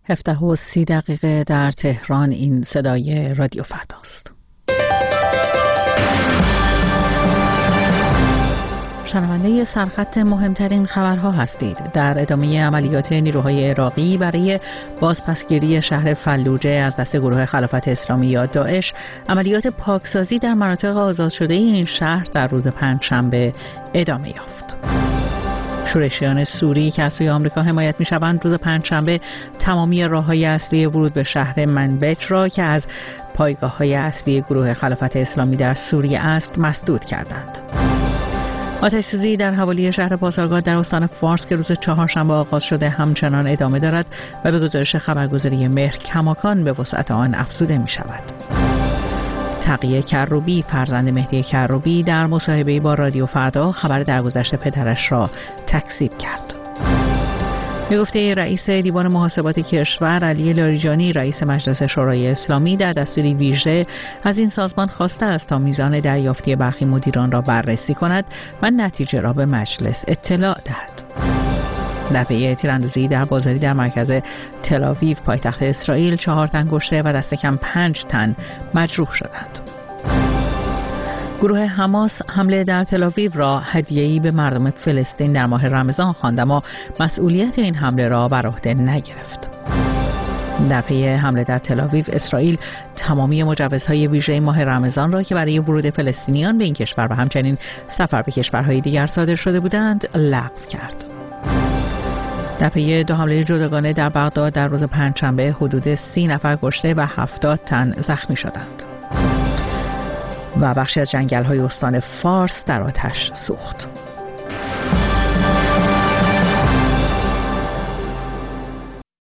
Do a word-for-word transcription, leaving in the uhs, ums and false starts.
هفده و سی دقیقه در تهران. این صدای رادیو فرداست. شنونده سرخط مهمترین خبرها هستید. در ادامه عملیات نیروهای عراقی برای بازپسگیری شهر فلوجه از دست گروه خلافت اسلامی یا داعش، عملیات پاکسازی در مناطق آزاد شده این شهر در روز پنجشنبه ادامه یافت. شورشیان سوری که از سوی آمریکا حمایت می‌شوند روز پنجشنبه تمامی راه‌های اصلی ورود به شهر منبج را که از پایگاه‌های اصلی گروه خلافت اسلامی در سوریه است مسدود کردند. آتش‌سوزی در حوالی شهر پاسارگاد در استان فارس که روز چهارشنبه آغاز شده همچنان ادامه دارد و به گزارش خبرگزاری مهر کماکان به وسعت آن افزوده می‌شود. تقیه کروبی فرزند مهدی کروبی در مصاحبه‌ای با رادیو فردا خبر درگذشت پدرش را تکذیب کرد. به گفته رئیس دیوان محاسبات کشور علی لاریجانی، رئیس مجلس شورای اسلامی در دستوری ویژه از این سازمان خواسته است تا میزان دریافتی برخی مدیران را بررسی کند و نتیجه را به مجلس اطلاع دهد. در پی تیراندازی در بازاری در مرکز تل‌آویو پایتخت اسرائیل چهار تن کشته و دست کم پنج تن مجروح شدند. گروه حماس حمله در تل‌آویو را هدیه‌ای به مردم فلسطین در ماه رمضان خواند، اما مسئولیت این حمله را بر عهده نگرفت. در پی حمله در تل‌آویو، اسرائیل تمامی مجوزهای ویژه ماه رمضان را که برای ورود فلسطینیان به این کشور و همچنین سفر به کشورهای دیگر صادر شده بودند لغو کرد. در پی دو حمله جداگانه در بغداد در روز پنجشنبه حدود سی نفر کشته و هفتاد تن زخمی شدند و بخشی از جنگل‌های استان فارس در آتش سوخت.